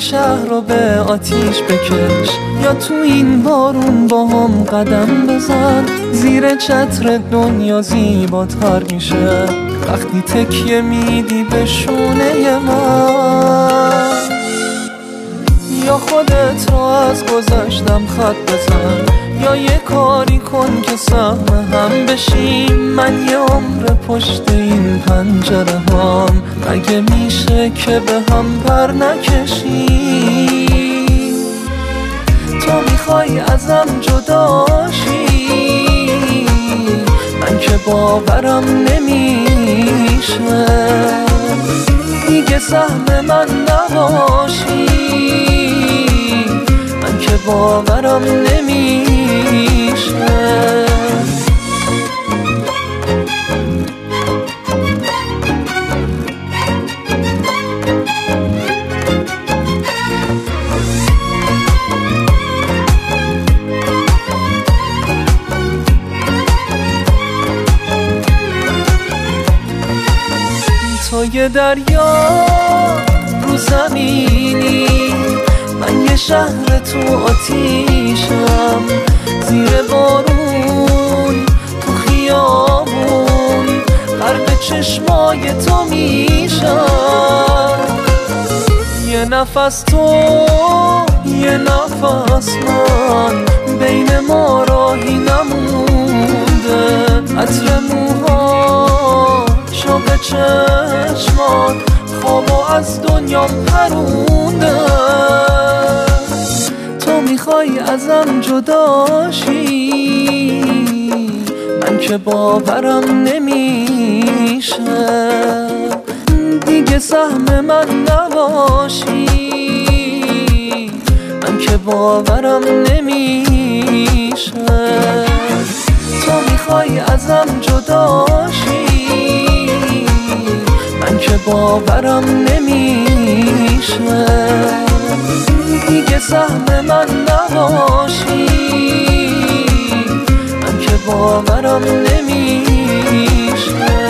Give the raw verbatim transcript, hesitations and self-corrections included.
شهر رو به آتیش بکش، یا تو این بارون با هم قدم بزن. زیر چتر دنیا زیباتر میشه وقتی تکیه میدی به شونه من. یا خودت رو از گذشتم خط بزن، یا یه کاری کن که سهم هم بشیم. من یه عمر پشت این پنجره هم، مگه میشه که به هم پر نکشیم؟ تو میخوای ازم جداشی، من که باورم نمیشه دیگه سهم من نباشی. من که باورم نمیشه. تو یه دریا رو زمینی، من یه شهر تو آتیشم. زیر بارون تو خیابون غرق چشمای تو میشم. یه نفس تو یه نفس من، بین ما راهی نمونده. عطر موها شوق چشمان خوابو از دنیا پرونده. تو میخوای ازم جداشی، من که باورم نمیشه دیگه سهم من نباشی. من که باورم نمیشه. تو میخوای ازم جداشی، من که باورم نمیشه دیگه سهم من نباشی. من که باورم نمیشه.